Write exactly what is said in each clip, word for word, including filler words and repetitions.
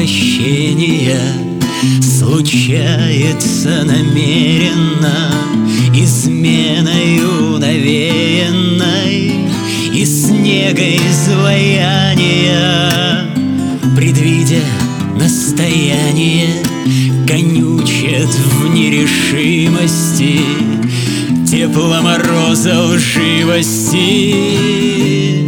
возвращения случается намеренно, изменою навеянной и снега изваяния. Предвидя настояние, конючат в нерешимости тепло мороза лживости.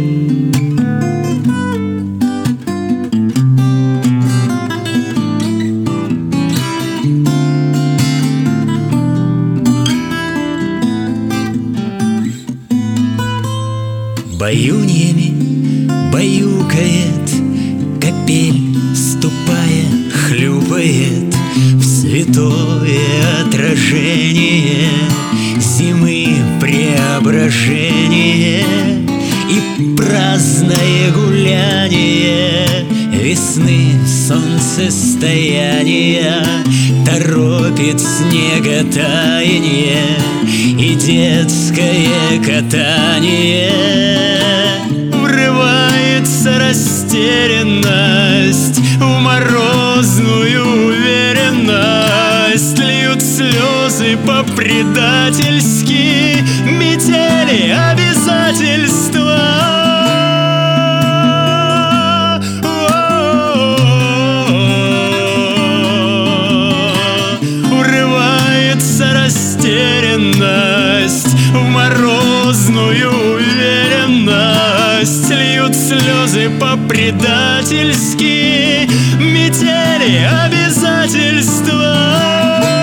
Баюньями баюкает капель, ступая, хлюпает в святое отражение зимы преображение и праздное гуляние весны солнцестояния торопит снеготаяние и детское катание. Врывается растерянность в морозную уверенность, льют слезы по-предательски, метели обязательства. Урывается растерянность в морозную уверенность, льют слезы по-предательски, метели обязательства.